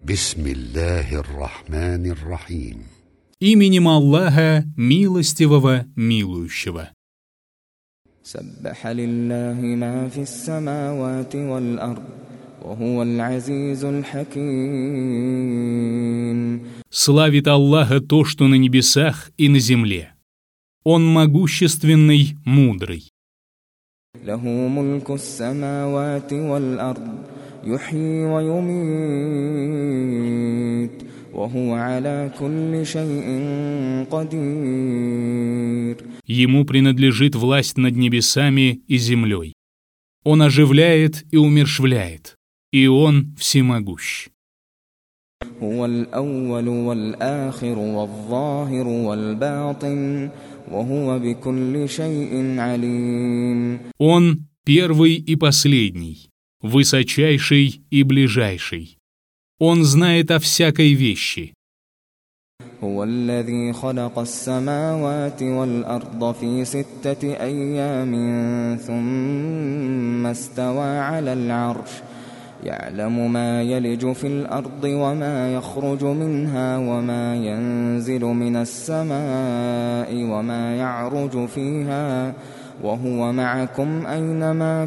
بسم الله الرحمن الرحيم. Именем Аллаха, милостивого, милующего. سبح لله ما في السماوات والأرض وهو العزيز الحكيم. Славит Аллаха то, что на небесах и на земле. Он могущественный, мудрый. له ملك السماوات والأرض يحيي ويميت وهو على كل شيء قدير. Ему принадлежит власть над небесами и землей. Он оживляет и умерщвляет, и Он всемогущ. هو الأول والآخر والظاهر والباطن وهو بكل شيء عليم. Он первый и последний, высочайший и ближайший. Он знает о всякой вещи. هو الذي خلق السماوات والأرض في 6 أيام ثم استوى على العرش يعلم ما يلج في الأرض وما يخرج منها وما ينزل من السماء وما يعرج فيها وهو معكم أينما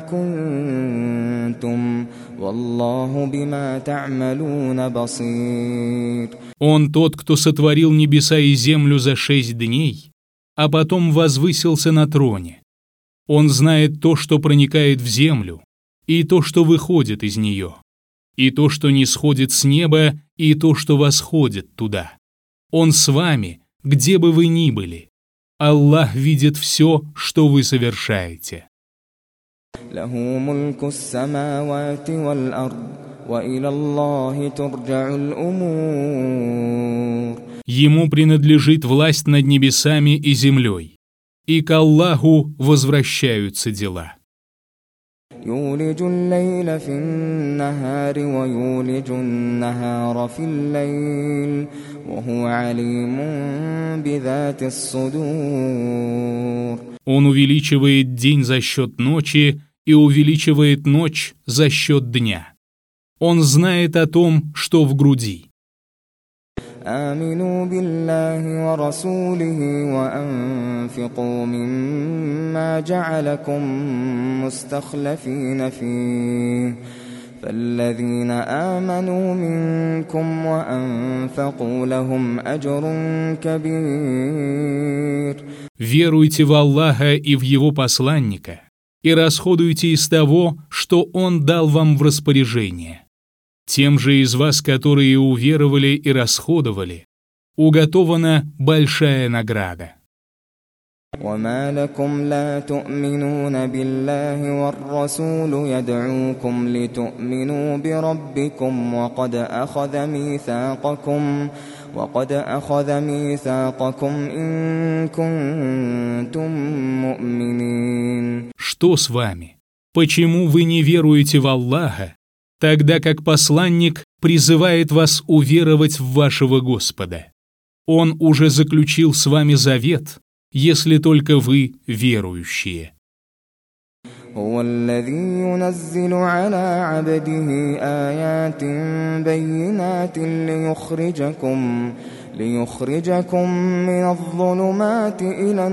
كنتم والله بما تعملون بصير. Он тот, кто сотворил небеса и землю за 6 дней, а потом возвысился на троне. Он знает то, что проникает в землю, и то, что выходит из нее, и то, что не сходит с неба, и то, что восходит туда. Он с вами, где бы вы ни были. Аллах видит все, что вы совершаете. له ملك السماوات والأرض وإلى الله ترجع الأمور. Ему принадлежит власть над небесами и землей, и к Аллаху возвращаются дела. يولج الليل في النهار ويولج النهار في الليل وهو عليم بذات الصدور. Он увеличивает день за счет ночи и увеличивает ночь за счет дня. Он знает о том, что в груди. آمنوا بالله ورسوله وأنفقوا مما جعلكم مستخلفين فيه فالذين آمنوا منكم وأنفقوا لهم أجر كبير. Веруйте в Аллаха и в Его посланника и расходуйте из того, что Он дал вам в распоряжение. Тем же из вас, которые уверовали и расходовали, уготована большая награда. وما لكم لا تؤمنون بالله والرسول يدعوكم لتؤمنوا بربكم وقد أخذ ميثاقكم إن كنتم مؤمنين. Что с вами? Почему вы не веруете в Аллаха, тогда как посланник призывает вас уверовать в вашего Господа? Он уже заключил с вами завет, если только вы верующие. هو الذي ينزل على عبده آيات بينات ليخرجكم من الظلمات إلى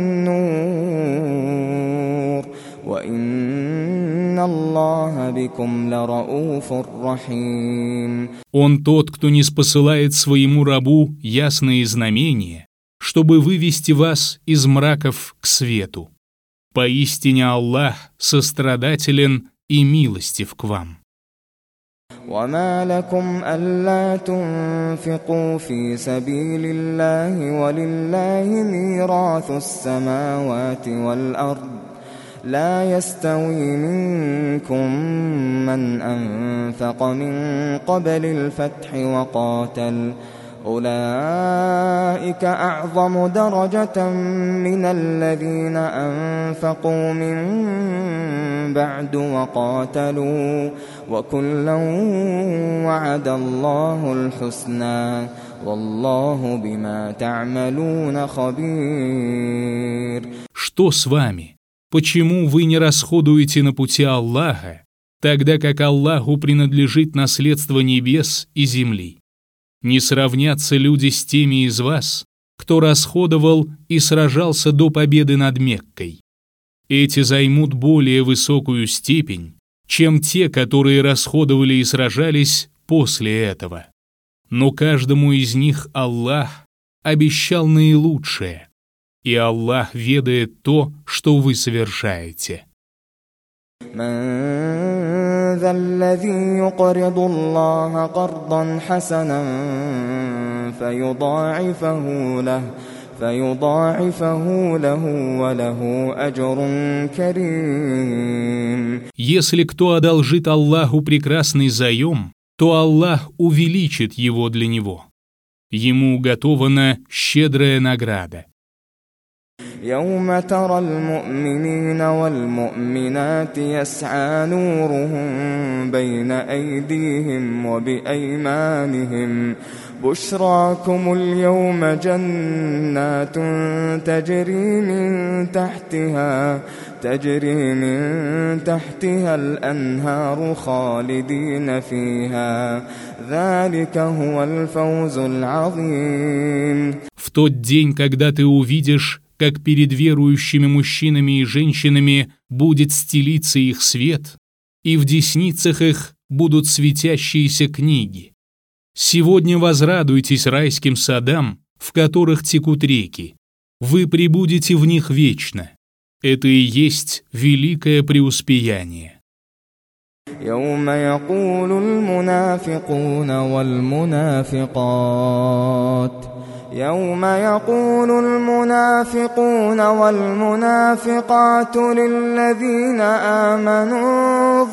النور وإن الله بكم لرؤوف رحيم. Он тот, кто ниспосылает своему рабу ясные знамения, чтобы вывести вас из мраков к свету. Поистине Аллах сострадателен и милостив к вам. وما لكم ألا تنفقوا في سبيل الله ولله ميراث السماوات والأرض لا يستوي منكم من أنفق من قبل الفتح وقاتل أولئك أعظم درجة من الذين أنفقوا من بعد وقاتلوا وكلا وعد الله الحسنى والله بما تعملون خبير. Что с вами? Почему вы не расходуете на пути Аллаха, тогда как Аллаху принадлежит наследство небес и земли. Не сравнятся люди с теми из вас, кто расходовал и сражался до победы над Меккой. Эти займут более высокую степень, чем те, которые расходовали и сражались после этого. Но каждому из них Аллах обещал наилучшее, и Аллах ведает то, что вы совершаете. من ذا الذي يقرض الله قرضا حسنا فيضاعفه له وله أجر كريم. Если кто одолжит Аллаху прекрасный заем, то Аллах увеличит его для него. Ему уготована щедрая награда. يوم ترى المؤمنين والمؤمنات يسعى نورهم بين أيديهم وبأيمانهم بشراكم اليوم جنات تجري من تحتها الأنهار خالدين فيها ذلك هو الفوز العظيم. В тот день, когда ты увидишь, как перед верующими мужчинами и женщинами будет стелиться их свет, и в десницах их будут светящиеся книги. Сегодня возрадуйтесь райским садам, в которых текут реки. Вы пребудете в них вечно. Это и есть великое преуспеяние. يوم يقول المنافقون والمنافقات للذين آمنوا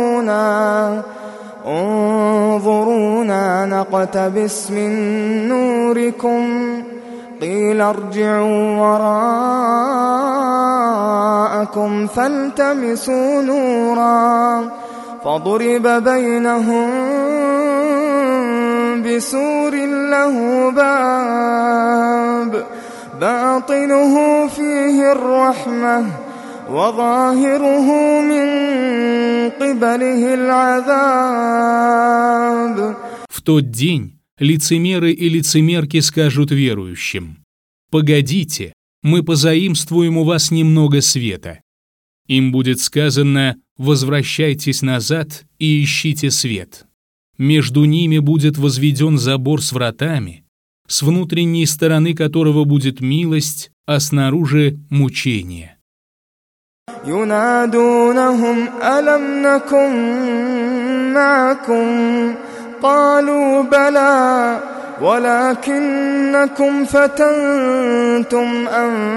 انظرونا نقتبس من نوركم قيل ارجعوا وراءكم فالتمسوا نورا فضرب بينهم بسور له باب باطنه فيه الرحمة وظاهره من قبله العذاب. В тот день лицемеры и лицемерки скажут верующим: «Погодите, мы позаимствуем у вас немного света». Им будет сказано: «Возвращайтесь назад и ищите свет». Между ними будет возведен забор с вратами, с внутренней стороны которого будет милость, а снаружи мучение. ينادونهم ألم نكن معكم قالوا بلى ولكنكم فتنتم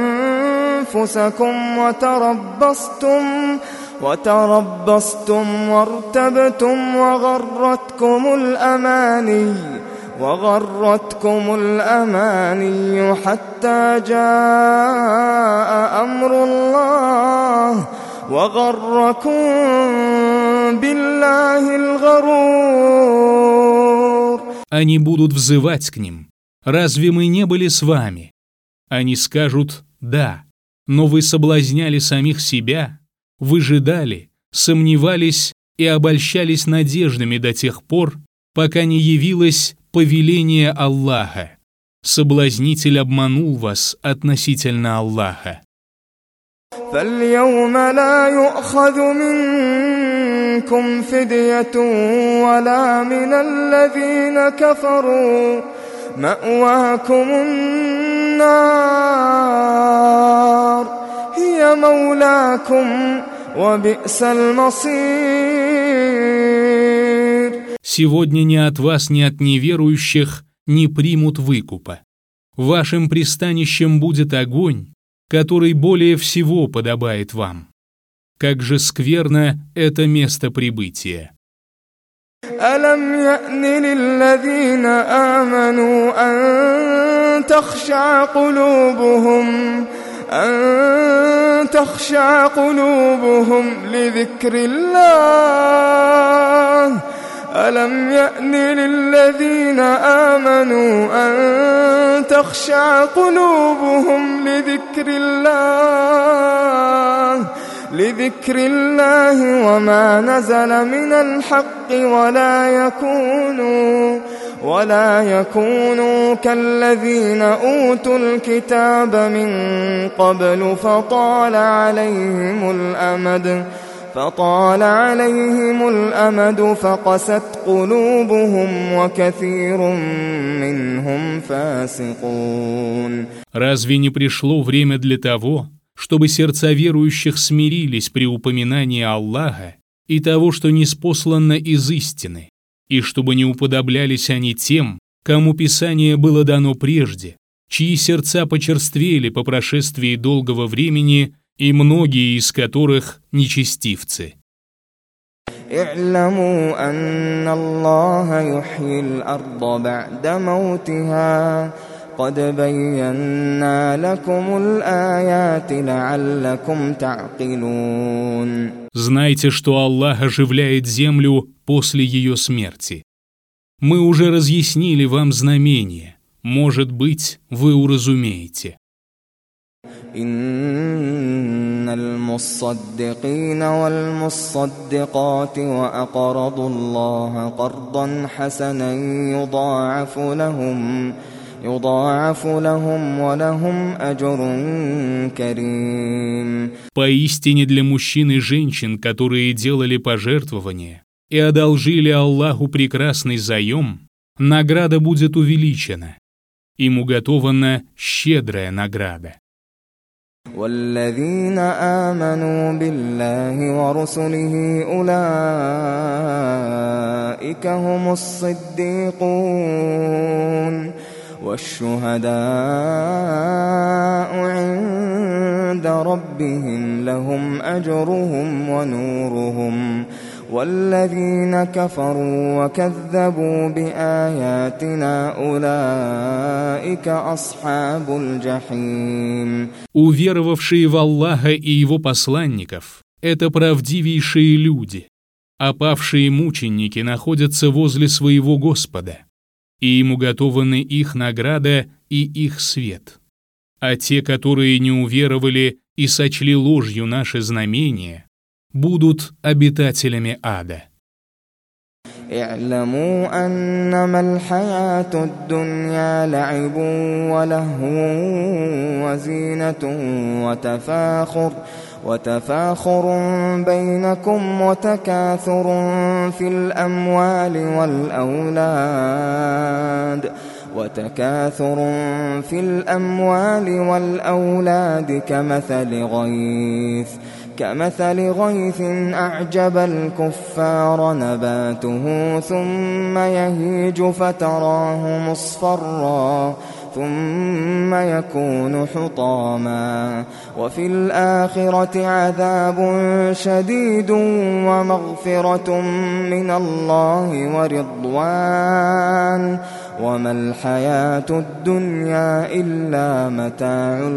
أنفسكم وتربصتم وارتبتم وغرتكم الأماني حتى جاء أمر الله وغركم بالله الغرور. Они будут взывать к ним: «Разве мы не были с вами?» Они скажут: «Да, но вы соблазняли самих себя, выжидали, сомневались и обольщались надеждами до тех пор, пока не явилось повеление Аллаха. Соблазнитель обманул вас относительно Аллаха». فاليوم لا يؤخذ منكم فدية ولا من الذين كفروا مأواكم النار هي مولاكم وبئس المصير. Сегодня ни от вас, ни от неверующих не примут выкупа. Вашим пристанищем будет огонь, который более всего подобает вам. Как же скверно это место прибытия. ألم يأن للذين آمنوا أن تخشع قلوبهم لذكر الله ألم يأن للذين آمنوا أن تخشع قلوبهم لذكر الله لذكر الله وما نزل من الحق ولا يكونوا كالذين أوتوا الكتاب من قبل فطال عليهم الأمد فقست قلوبهم وكثير منهم فاسقون. Разве не пришло время для того, чтобы сердца верующих смирились при упоминании Аллаха и того, что ниспослано из истины, и чтобы не уподоблялись они тем, кому Писание было дано прежде, чьи сердца почерствели по прошествии долгого времени, и многие из которых нечестивцы. اعلموا أن الله يحيي الأرض بعد موتها قد بينا لكم الآيات لعلكم تعقلون. Знайте, что Аллах оживляет землю после ее смерти. Мы уже разъяснили вам знамения. Может быть, вы уразумеете. إن المصدقين والمصدقات وأقرضوا الله قرضا حسنا يضاعف لهم ولهم أجر كريم. Поистине для мужчин и женщин, которые делали пожертвования и одолжили Аллаху прекрасный заем, награда будет увеличена. Им уготована щедрая награда. والذين آمنوا بالله ورسله أولئك هم الصديقون والشهداء عند ربهم لهم أجرهم ونورهم والذين كفروا وكذبوا بآياتنا أولئك أصحاب الجحيم. Уверовавшие в Аллаха и Его посланников – это правдивейшие люди, а павшие мученики находятся возле своего Господа, и им уготованы их награда и их свет. А те, которые не уверовали и сочли ложью наши знамения, будут обитателями ада. اعلموا أنما الحياة الدنيا لعب ولهو وزينة وتفاخر بينكم وتكاثر في الأموال والأولاد كمثل غيث أعجب الكفار نباته ثم يهيج فتراه مصفرا ثم يكون حطاما وفي الآخرة عذاب شديد ومغفرة من الله ورضوان وما الحياة الدنيا إلا متاع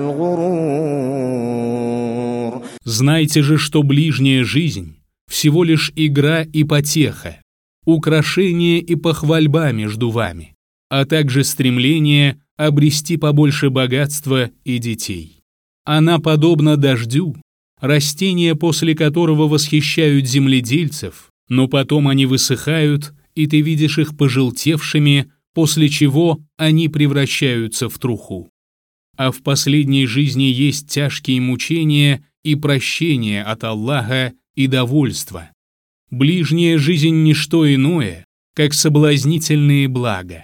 الغرور. Знайте же, что ближняя жизнь – всего лишь игра и потеха, украшение и похвальба между вами, а также стремление обрести побольше богатства и детей. Она подобна дождю, растения, после которого восхищают земледельцев, но потом они высыхают, и ты видишь их пожелтевшими, после чего они превращаются в труху. А в последней жизни есть тяжкие мучения и прощение от Аллаха и довольство. Ближняя жизнь – ничто иное, как соблазнительные блага.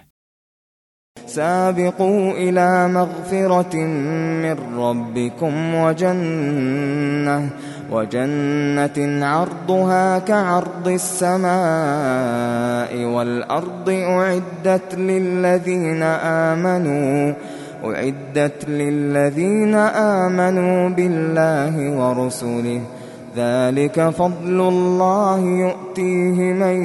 سابقوا إلى مغفرة من ربكم وجنة عرضها كعرض السماء والأرض أعدت للذين آمنوا بالله ورسله ذلك فضل الله يؤتيه من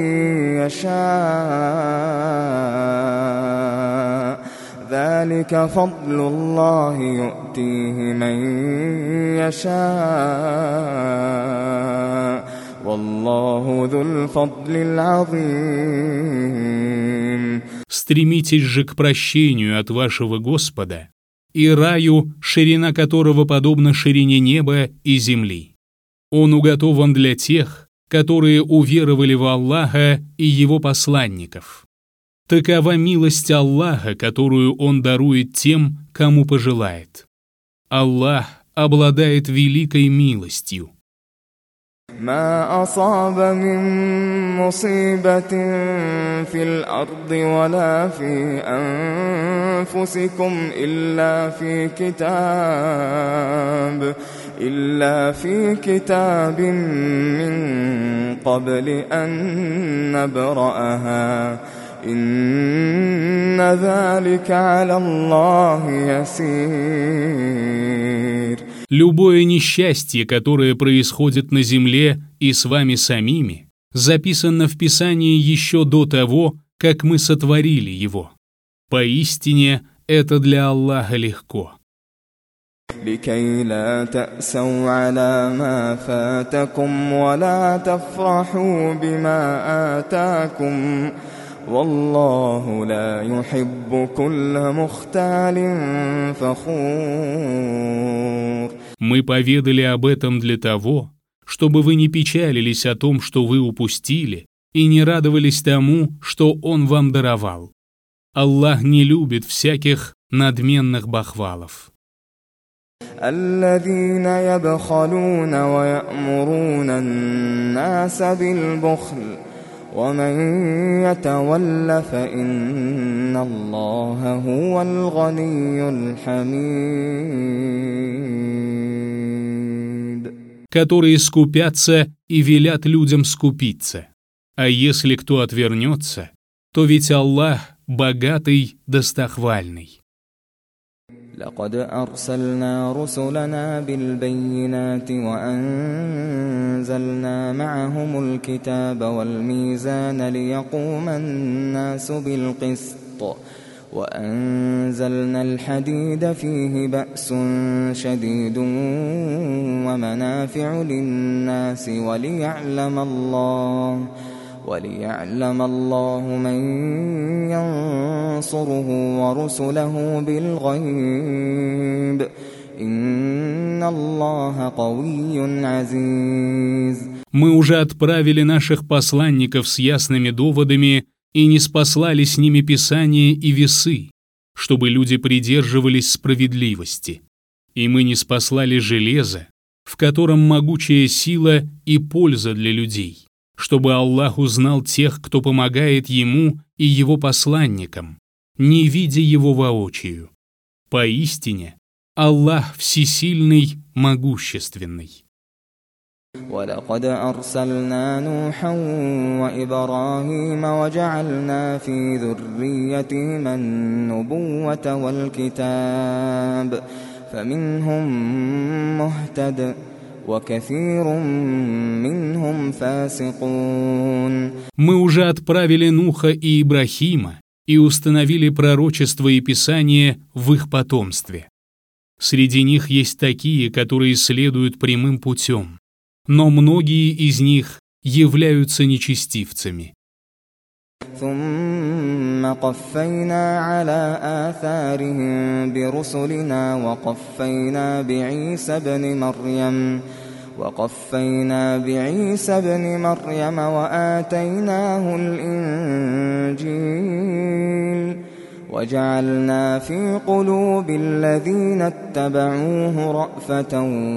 يشاء والله ذو الفضل العظيم. Стремитесь же к прощению от вашего Господа и раю, ширина которого подобна ширине неба и земли. Он уготован для тех, которые уверовали в Аллаха и Его посланников. Такова милость Аллаха, которую Он дарует тем, кому пожелает. Аллах обладает великой милостью. ما أصاب من مصيبة في الأرض ولا في أنفسكم إلا في كتاب من قبل أن نبرأها إن ذلك على الله يسير. Любое несчастье, которое происходит на земле и с вами самими, записано в Писании еще до того, как мы сотворили его. Поистине, это для Аллаха легко. لكي لا تأسوا على ما فاتكم ولا تفرحوا بما آتاكم والله لا يحب كل مختال فخور. Мы поведали об этом для того, чтобы вы не печалились о том, что вы упустили, и не радовались тому, что Он вам даровал. Аллах не любит всяких надменных бахвалов. الذين يبخلون ويأمرون الناس بالبخل ومن يتول فإن الله هو الغني الحميد. Которые скупятся и велят людям скупиться. А если кто отвернется, то ведь Аллах богатый, достохвальный. لقد أرسلنا رسلنا بالبينات وأنزلنا معهم الكتاب والميزان ليقوم الناس بالقسط وأنزلنا الحديد فيه بأس شديد ومنافع للناس وليعلم الله من ينصره ورسله بالغيب إن الله قوي عزيز. Мы уже отправили наших посланников с ясными доводами и ниспослали с ними Писание и весы, чтобы люди придерживались справедливости. И мы ниспослали железо, в котором могучая сила и польза для людей, чтобы Аллах узнал тех, кто помогает Ему и Его посланникам, не видя Его воочию. Поистине, Аллах всесильный, могущественный. ولقد أرسلنا نوحا وإبراهيم وجعلنا في ذريتهما النبوة والكتاب فمنهم مهتد وكثير منهم فاسقون. Мы уже отправили Нуха и Ибрахима и установили пророчество и Писание в их потомстве. Среди них есть такие, которые следуют прямым путем, но многие из них являются нечестивцами. ثم قفينا على آثارهم برسلنا وقفينا بعيسى ابن مريم وآتيناه الإنجيل وجعلنا في قلوب الذين اتبعوه رأفة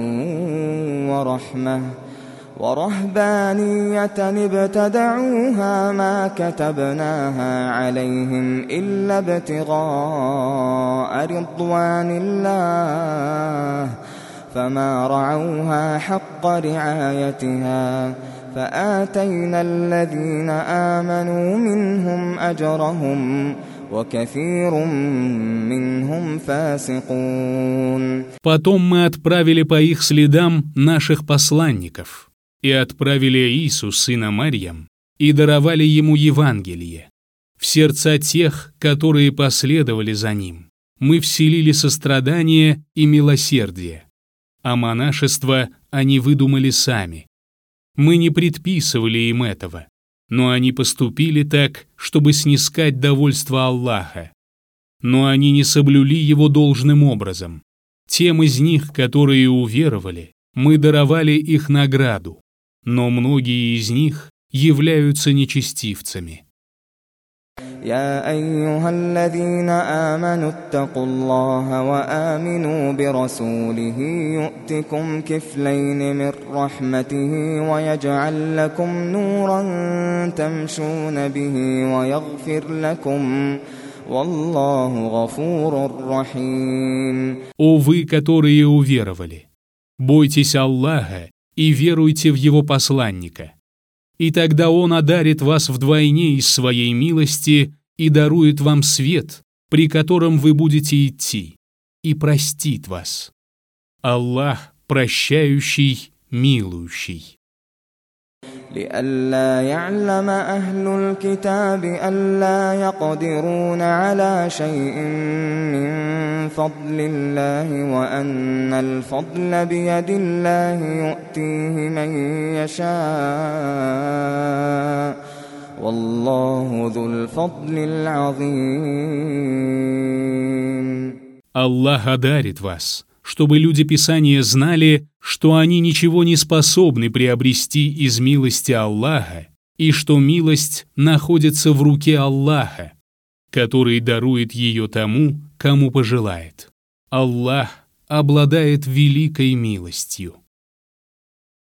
ورحمة ورهبانية ابتدعوها ما كتبناها عليهم إلا ابتغاء رضوان الله فما رعوها حق رعايتها فآتينا الذين آمنوا منهم أجرهم وكثير منهم فاسقون. Потом мы отправили по их следам наших посланников и отправили Иису, сына Марьям, и даровали ему Евангелие. В сердца тех, которые последовали за ним, мы вселили сострадание и милосердие, а монашество они выдумали сами. Мы не предписывали им этого, но они поступили так, чтобы снискать довольство Аллаха. Но они не соблюли его должным образом. Тем из них, которые уверовали, мы даровали их награду, но многие из них являются нечестивцами. يا أيها الذين آمنوا اتقوا الله وآمنوا برسوله يؤتكم كفلين من رحمته ويجعل لكم نورا تمشون به ويغفر لكم والله غفور رحيم. О вы, которые уверовали, бойтесь Аллаха и веруйте в Его посланника, и тогда Он одарит вас вдвойне из своей милости и дарует вам свет, при котором вы будете идти, и простит вас. Аллах прощающий, милующий. لئلا يعلم أهل الكتاب ألا يقدرون على شيء من فضل الله وأن الفضل بيد الله يؤتيه من يشاء والله ذو الفضل العظيم. Аллах одарит вас, чтобы люди Писания знали, что они ничего не способны приобрести из милости Аллаха, и что милость находится в руке Аллаха, который дарует ее тому, кому пожелает. Аллах обладает великой милостью.